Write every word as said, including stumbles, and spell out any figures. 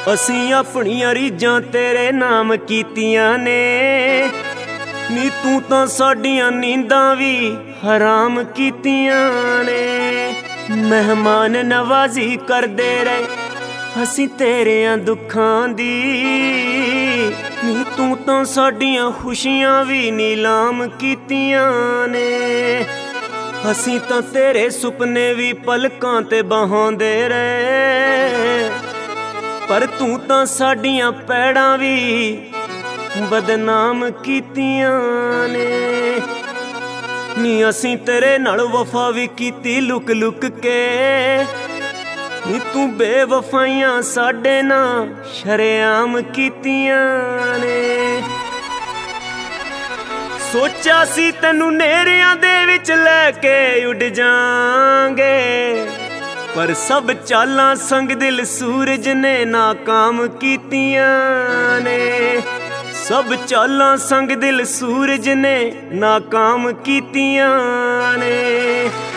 ਅਸੀਂ ਆਪਣੀਆਂ ਰੀਝਾਂ ਤੇਰੇ ਨਾਮ ਕੀਤੀਆਂ ਨੇ ਨੀ ਤੂੰ ਤਾਂ ਸਾਡੀਆਂ ਨੀਂਦਾਂ ਵੀ ਹਰਾਮ ਕੀਤੀਆਂ ਨੇ। ਮਹਿਮਾਨ ਨਵਾਜ਼ੀ ਕਰਦੇ ਰਹੇ ਅਸੀਂ ਤੇਰਿਆਂ ਦੁੱਖਾਂ ਦੀ ਨੀ ਤੂੰ ਤਾਂ ਸਾਡੀਆਂ ਖੁਸ਼ੀਆਂ ਵੀ ਨੀਲਾਮ ਕੀਤੀਆਂ ਨੇ। ਅਸੀਂ ਤਾਂ ਤੇਰੇ ਸੁਪਨੇ ਵੀ ਪਲਕਾਂ ਤੇ ਬਹਾਉਂਦੇ ਰਹੇ ਪਰ ਤੂੰ ਤਾਂ ਸਾਡੀਆਂ ਪੈੜਾਂ ਵੀ ਬਦਨਾਮ ਕੀਤੀਆਂ ਨੇ। ਨੀ ਅਸੀਂ ਤੇਰੇ ਨਾਲ ਵਫਾ ਵੀ ਕੀਤੀ ਲੁਕ ਲੁਕ ਕੇ ਨੀ ਤੂੰ ਬੇਵਫਾਈਆਂ ਸਾਡੇ ਨਾਲ ਸ਼ਰੇਆਮ ਕੀਤੀਆਂ ਨੇ। ਸੋਚਿਆ ਸੀ ਤੈਨੂੰ ਨੇਰਿਆਂ ਦੇ ਵਿੱਚ ਲੈ ਕੇ ਉੱਡ ਜਾਵਾਂਗੇ ਪਰ ਸਭ ਚਾਲਾਂ ਸੰਗ ਦਿਲ ਸੂਰਜ ਨੇ ਨਾਕਾਮ ਕੀਤੀਆਂ ਨੇ। ਸਭ ਚਾਲਾਂ ਸੰਗ ਦਿਲ ਸੂਰਜ ਨੇ ਨਾਕਾਮ ਕੀਤੀਆਂ ਨੇ।